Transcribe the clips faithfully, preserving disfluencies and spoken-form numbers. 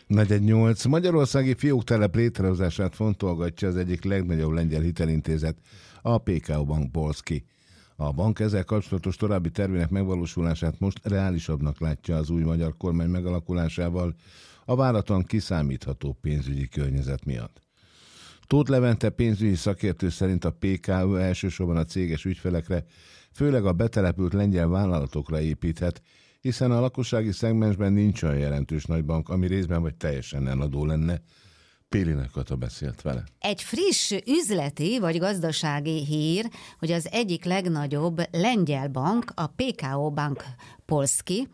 negyvennyolc. Magyarországi fióktelep létrehozását fontolgatja az egyik legnagyobb lengyel hitelintézet, a pé ká o Bank Polski. A bank ezzel kapcsolatos további tervének megvalósulását most reálisabbnak látja az új magyar kormány megalakulásával, a váratlan kiszámítható pénzügyi környezet miatt. Tóth Levente pénzügyi szakértő szerint a pé ká o elsősorban a céges ügyfelekre, főleg a betelepült lengyel vállalatokra építhet, hiszen a lakossági szegmensben nincs olyan jelentős nagybank, ami részben vagy teljesen eladó lenne. Pélina Kata beszélt vele. Egy friss üzleti vagy gazdasági hír, hogy az egyik legnagyobb lengyel bank, a pé ká o Bank Polski,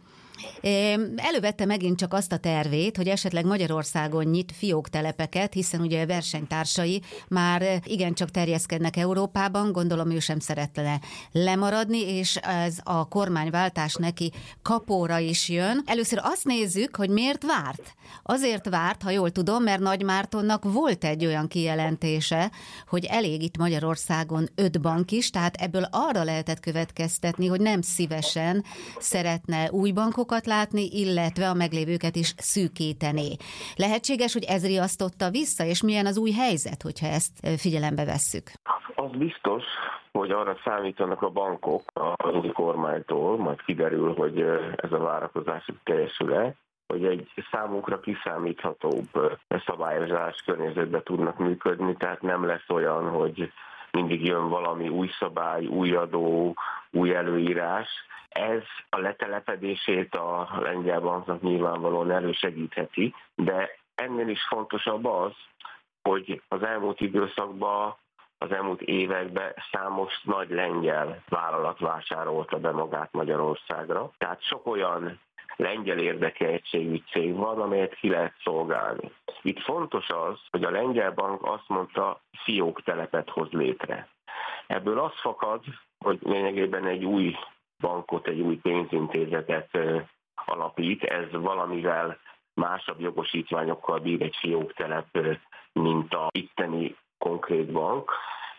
elővette megint csak azt a tervét, hogy esetleg Magyarországon nyit fióktelepeket, hiszen ugye a versenytársai már igencsak terjeszkednek Európában, gondolom ő sem szeretne lemaradni, és ez a kormányváltás neki kapóra is jön. Először azt nézzük, hogy miért várt. Azért várt, ha jól tudom, mert Nagy Mártonnak volt egy olyan kijelentése, hogy elég itt Magyarországon öt bank is, tehát ebből arra lehetett következtetni, hogy nem szívesen szeretne új bankok látni, illetve a meglévőket is szűkíteni. Lehetséges, hogy ez riasztotta vissza, és milyen az új helyzet, hogyha ezt figyelembe vesszük? Az biztos, hogy arra számítanak a bankok az új kormánytól, majd kiderül, hogy ez a várakozás teljesül-e, hogy egy számunkra kiszámíthatóbb szabályozás környezetben tudnak működni, tehát nem lesz olyan, hogy mindig jön valami új szabály, új adó, új előírás. Ez a letelepedését a lengyel banknak nyilvánvalóan elősegítheti, de ennél is fontosabb az, hogy az elmúlt időszakban, az elmúlt években számos nagy lengyel vállalat vásárolta be magát Magyarországra. Tehát sok olyan lengyel érdekeltségű cég van, amelyet ki lehet szolgálni. Itt fontos az, hogy a lengyel bank azt mondta, fióktelepet hoz létre. Ebből az fakad, hogy lényegében egy új bankot, egy új pénzintézetet alapít, ez valamivel másabb jogosítványokkal bír egy fióktelep, mint a itteni konkrét bank.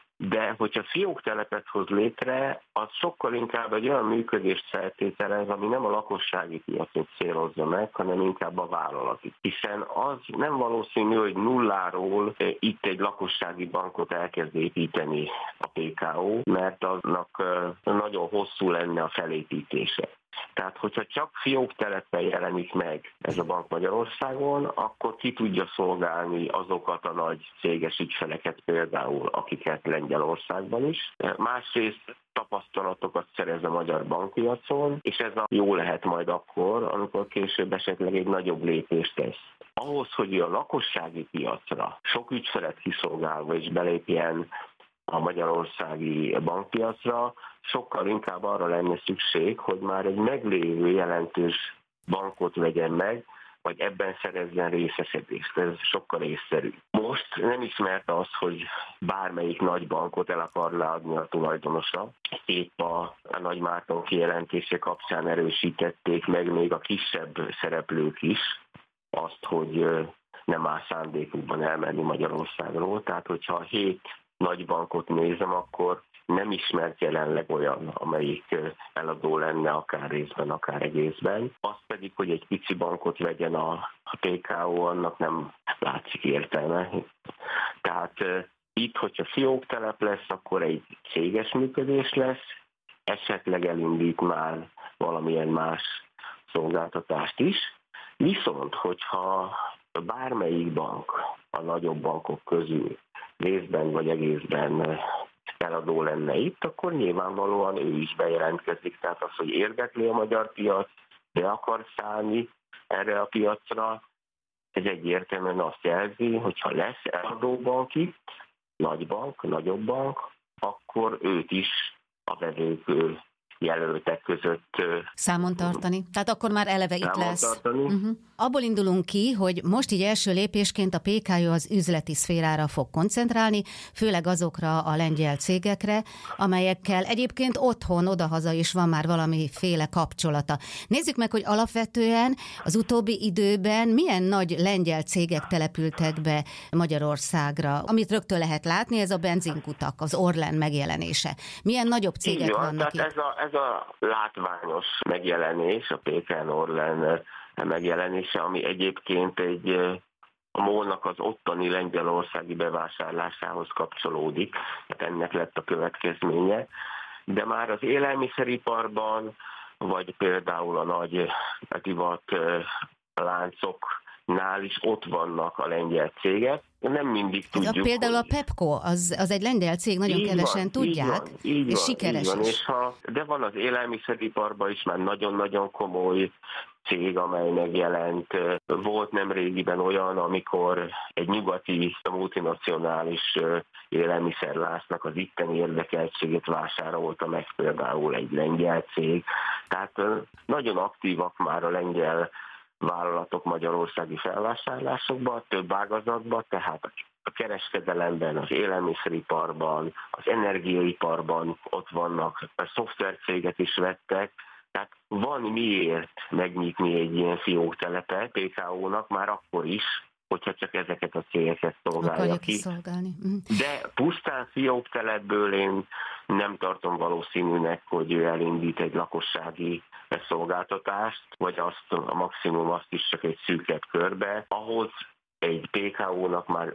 De hogyha fióktelepet hoz létre, az sokkal inkább egy olyan működést feltételez, ami nem a lakossági piacot célozza meg, hanem inkább a vállalati. Hiszen az nem valószínű, hogy nulláról itt egy lakossági bankot elkezd építeni a pé ká o, mert aznak nagyon hosszú lenne a felépítése. Tehát, hogyha csak fióktelepen jelenik meg ez a bank Magyarországon, akkor ki tudja szolgálni azokat a nagy céges ügyfeleket például, akiket Lengyelországban is. Másrészt tapasztalatokat szerez a magyar bankpiacon, és ez a jó lehet majd akkor, amikor később esetleg egy nagyobb lépést tesz. Ahhoz, hogy a lakossági piacra sok ügyfelet kiszolgálva és belépjen a magyarországi bankpiacra, sokkal inkább arra lenne szükség, hogy már egy meglévő jelentős bankot vegyen meg, vagy ebben szerezzen részesedést. Ez sokkal észszerű. Most nem ismert az, hogy bármelyik nagy bankot el akarná adni a tulajdonosa. Épp a, a Nagy Márton kijelentése kapcsán erősítették meg még a kisebb szereplők is azt, hogy nem áll szándékukban elmenni Magyarországról. Tehát, hogyha a hét nagy bankot nézem, akkor nem ismert jelenleg olyan, amelyik eladó lenne akár részben, akár egészben. Az pedig, hogy egy pici bankot vegyen a, a pé ká o, annak nem látszik értelme. Tehát itt, hogyha fióktelep lesz, akkor egy céges működés lesz, esetleg elindít már valamilyen más szolgáltatást is. Viszont, hogyha bármelyik bank a nagyobb bankok közül részben vagy egészben eladó lenne itt, akkor nyilvánvalóan ő is bejelentkezik. Tehát az, hogy érdekli a magyar piac, be akar szállni erre a piacra, ez egyértelműen azt jelzi, hogyha lesz eladó bank itt, nagy bank, nagyobb bank, akkor őt is a vevők jelöltek között számon tartani. Tehát akkor már eleve itt lesz. Uh-huh. Abból indulunk ki, hogy most így első lépésként a pé ká o az üzleti szférára fog koncentrálni, főleg azokra a lengyel cégekre, amelyekkel egyébként otthon, odahaza is van már valamiféle kapcsolata. Nézzük meg, hogy alapvetően az utóbbi időben milyen nagy lengyel cégek települtek be Magyarországra. Amit rögtön lehet látni, ez a benzinkutak, az Orlen megjelenése. Milyen nagyobb cégek Így van, vannak itt? Ez a, ez a látványos megjelenés, a pé ká en Orlen megjelenése, ami egyébként egy a MOL-nak az ottani lengyelországi bevásárlásához kapcsolódik, tehát ennek lett a következménye. De már az élelmiszeriparban, vagy például a nagy divat láncoknál is ott vannak a lengyel cégek. Nem mindig tudjuk. A, például hogy... a Pepco, az, az egy lengyel cég, nagyon így kevesen van, tudják, így van, így és van, sikeres így van. is. És ha, de van az élelmiszeriparban is már nagyon-nagyon komoly cég, amely megjelent. Volt nemrégiben olyan, amikor egy nyugati multinacionális élelmiszerláncnak az itteni érdekeltségét vásárolta meg például egy lengyel cég. Tehát nagyon aktívak már a lengyel vállalatok magyarországi felvásárlásokban, több ágazatban, tehát a kereskedelemben, az élelmiszeriparban, az energiaiparban ott vannak, a szoftvercéget is vettek, tehát van miért megnyitni egy ilyen fióktelepet pé ká ó-nak már akkor is, hogyha csak ezeket a cégeket szolgálja ki. De pusztán fióktelepből én nem tartom valószínűnek, hogy ő elindít egy lakossági szolgáltatást, vagy azt a maximum azt is csak egy szűkebb körbe, ahhoz egy pé ká ó-nak már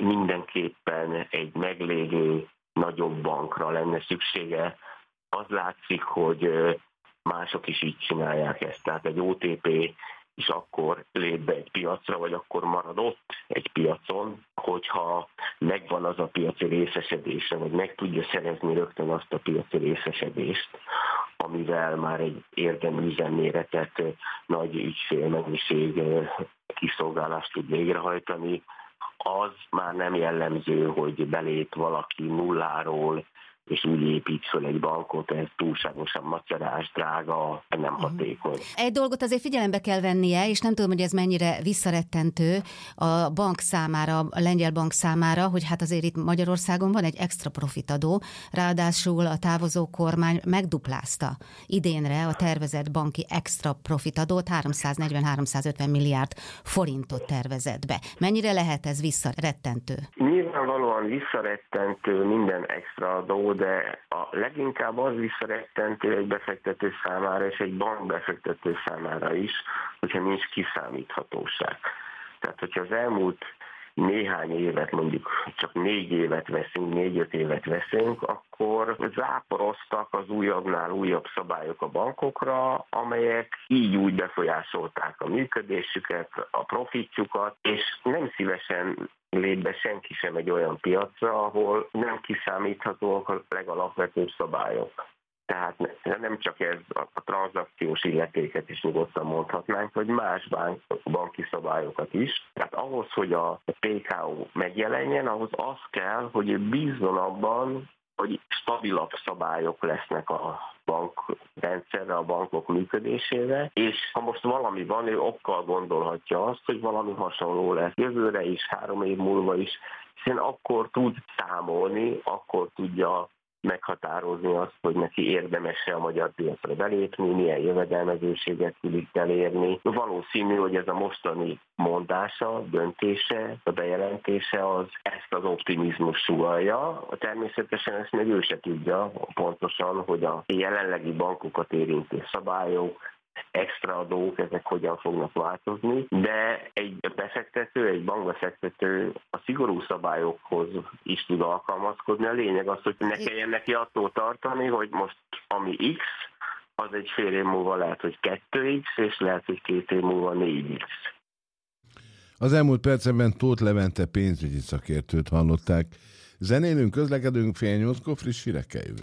mindenképpen egy meglévő nagyobb bankra lenne szüksége. Az látszik, hogy mások is így csinálják ezt. Tehát egy o té pé is akkor lép be egy piacra, vagy akkor marad ott egy piacon, hogyha megvan az a piaci részesedése, vagy meg tudja szerezni rögtön azt a piaci részesedést, amivel már egy érdemi üzemméretet, nagy ügyfélmennyiség kiszolgálást tud végrehajtani, az már nem jellemző, hogy belép valaki nulláról, és úgy épít föl egy bankot, ez túlságosan macerás, drága, nem hatékony. Egy dolgot azért figyelembe kell vennie, és nem tudom, hogy ez mennyire visszarettentő a bank számára, a lengyel bank számára, hogy hát azért itt Magyarországon van egy extra profitadó, ráadásul a távozó kormány megduplázta idénre a tervezett banki extra profitadót, háromszáznegyven-háromszázötven milliárd forintot tervezett be. Mennyire lehet ez visszarettentő? Nyilvánvalóan visszarettentő minden extra adó, de a leginkább az visszarettentő egy befektető számára és egy bank befektető számára is, hogyha nincs kiszámíthatóság. Tehát, hogyha az elmúlt néhány évet, mondjuk csak négy évet veszünk, négy-öt évet veszünk, akkor záporoztak az újabbnál újabb szabályok a bankokra, amelyek így úgy befolyásolták a működésüket, a profitjukat, és nem szívesen lép be senki sem egy olyan piacra, ahol nem kiszámíthatóak a legalapvetőbb szabályok. Tehát nem csak ez a tranzakciós illetéket is nyugodtan mondhatnánk, hogy más bank, banki szabályokat is. Tehát ahhoz, hogy a pé ká ó megjelenjen, ahhoz az kell, hogy ő bízzon abban, hogy stabilabb szabályok lesznek a bankrendszerre, a bankok működésére, és ha most valami van, ő okkal gondolhatja azt, hogy valami hasonló lesz jövőre is, három év múlva is, hiszen akkor tud számolni, akkor tudja meghatározni azt, hogy neki érdemes-e a magyar piacra belépni, milyen jövedelmezőséget tud itt elérni. Valószínű, hogy ez a mostani mondása, döntése, a bejelentése az ezt az optimizmus sugallja. Természetesen ezt még ő se tudja pontosan, hogy a jelenlegi bankokat érintő szabályok, extra adók, ezek hogyan fognak változni, de egy befektető, egy bankbefektető a szigorú szabályokhoz is tud alkalmazkodni. A lényeg az, hogy ne kelljen neki attól tartani, hogy most ami X, az egy fél év múlva lehet, hogy kettő X, és lehet, hogy két év múlva négy X. Az elmúlt percekben Tóth Levente pénzügyi szakértőt hallották. Zenélünk, közlekedünk, fél nyolckor friss hírekkel jövő.